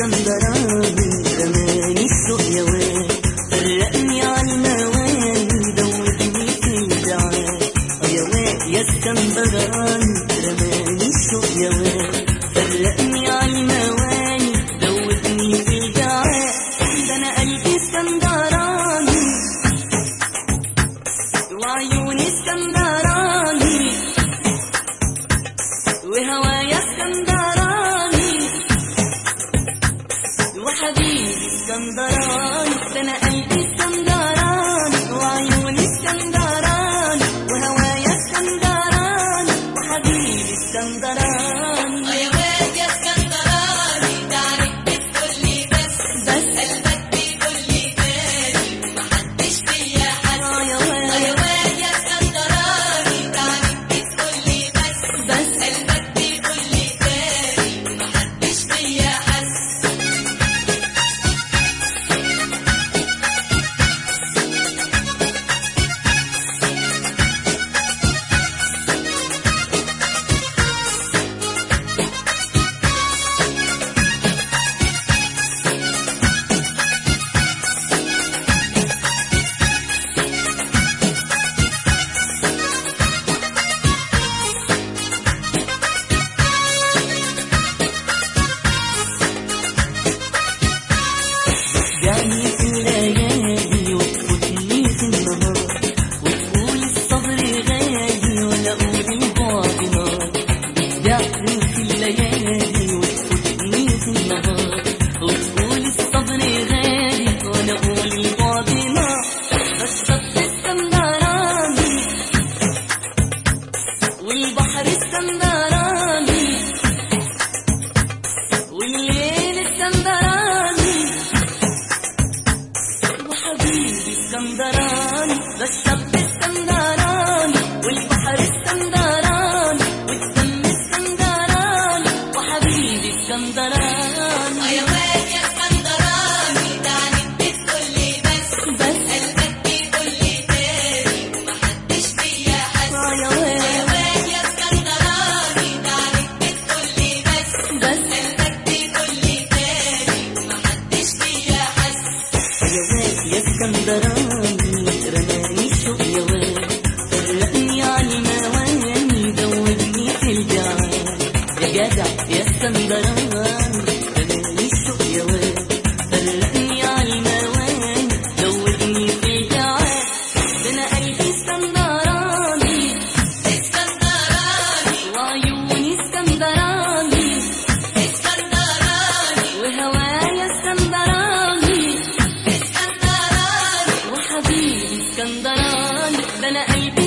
اسكندراني رماني الشوق يا واد، فرقني عالمواني دوبني في البعاد. يا واد يا اسكندراني رماني الشوق يا واد، فرقني عالمواني دوبني في البعاد. ده انا قلبي اسكندراني وعيوني اسكندراني وهوايا اسكندراني وحبيبي اسكندراني. ده انا قلبي اسكندراني وعيوني اسكندراني وهوايا اسكندراني وحبيبي اسكندراني. يا واد يا اسكندراني تعرف بتقولي بس قلبك بيقولي تاني ومحدش فيا حس. يا واد يا اسكندراني تعرف بتقولي بس قلبك بيقولي تاني ومحدش فيا حس. جاني في الليالي وتفوتني في النهار، وتقول الصبر غالي ولا اقول البعد نار. جاني في الليالي وتفوتني في النهار، وتقول الصبر غالي ولا اقول البعد نار. الشط اسكندراني والبحر اسكندراني والليل اسكندراني وحبيبي اسكندراني. ده الشط اسكندراني والبحر اسكندراني والدم اسكندراني وحبيبي اسكندراني. يا واد يا اسكندراني تعرف بتقولي بس قلبك بيقولي تاني ومحدش فيا حس. يا واد واد يا اسكندراني تعرف بتقولي بس قلبك بيقولي تاني ومحدش فيا حس. يا واد يا اسكندراني رماني الشوق يا واد، فرقني عالمواني دوبني في البعاد. يا جدع يا اسكندراني رماني الشوق يا واد، فرقني عالمواني دوبني في البعاد. ده انا قلبي اسكندراني وعيوني اسكندراني وهوايا اسكندراني وحبيبي اسكندراني. ده انا قلبي